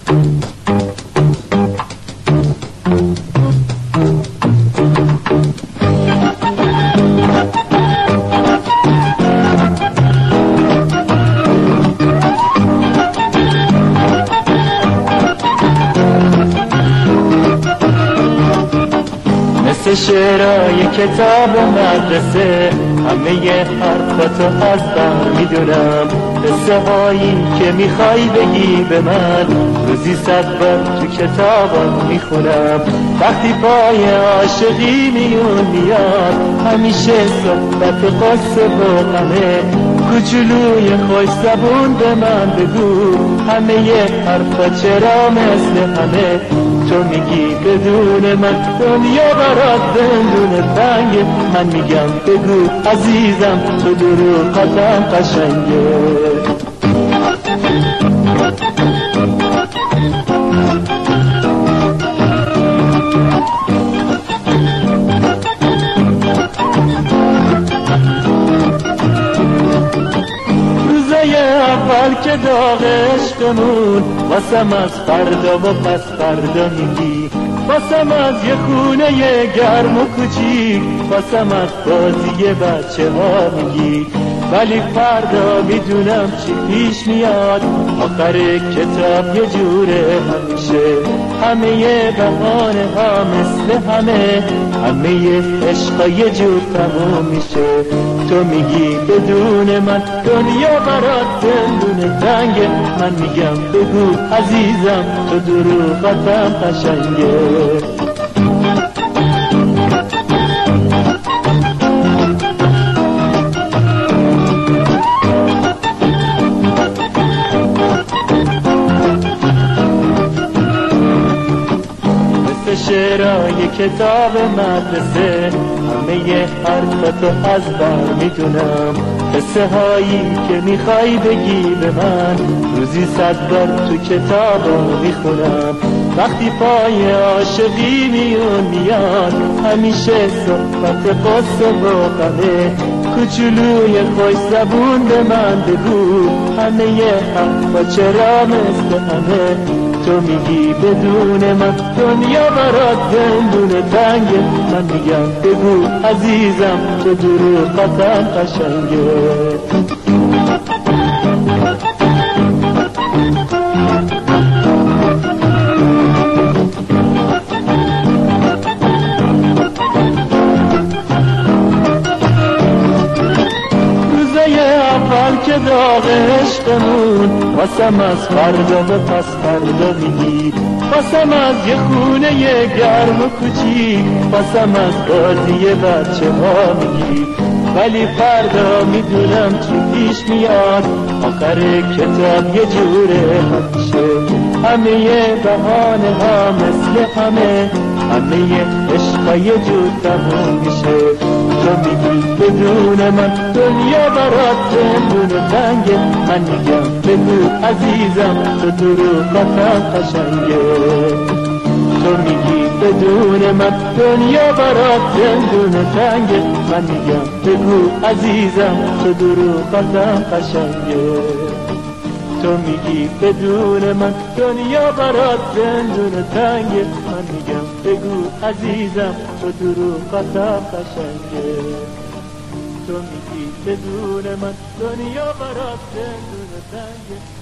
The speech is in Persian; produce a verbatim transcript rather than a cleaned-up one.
مثل شعرهای کتاب مدرسه همه حرفاتو از بر میدونم، قصه هایی که میخوای بگی به من روزی صد بار تو کتابم میخونم. وقتی پای عاشقی میون میاد همیشه صحبت قصه و غمه، کوچولوی خوش زبون به من بگو همه حرفا چرا مثل همه. تو میگی بدون من دنیا برات زندون تنگه، من میگم بگو عزیزم تو دروغاتم قشنگه. اول که داغ عشقمون واسم از فردا و پس فردا میگی، واسم از یه خونه گرم و کوچیک، واسم از بازی بچه ها میگی. ولی فردا میدونم چی پیش میاد، آخر کتاب یه جوره همیشه، همه بهانه ها مثل همه، همه عشقا یه جور تموم میشه. تو میگی بدون من دنیا برات زندون تنگه، من میگم بگو عزیزم تو دروغاتم قشنگه. شعرهای کتاب مدرسه همه حرفاتو از بر میدونم، قصه هایی که میخوای بگی به من روزی صد بار تو کتابو میخونم. وقتی پای عاشقی میون میاد همیشه صحبت قصه و غمه، کوچولوی خوش زبون به من بگو همه حرفا چرا مثل همه. تو میگی بدون من دنیا برات زندون تنگه، من میگم بگو عزیزم تو دروغاتم قشنگه. که داغ عشقمون واسم از فردا و پس فردا میگی، واسم از یه خونه گرم و کوچیک، واسم از بازی بچه ها میگی. ولی فردا میدونم چی پیش میاد، آخر کتاب یه جوره همیشه، همه بهانه ها مثل همه، همه عشقا یه جور تموم میشه. تو میگی بدون من دنیا برات زندون تنگه، من میگم بگو عزیزم تو دروغاتم قشنگه. تو میگی بدون من دنیا برات زندون تنگه، من میگم بگو عزیزم تو دروغاتم قشنگه. تو میگی بدون من دنیا برات زندون تنگه، من میگم بگو عزیزم تو دروغاتم قشنگه. تو میگی بدون من دنیا برات زندون تنگه.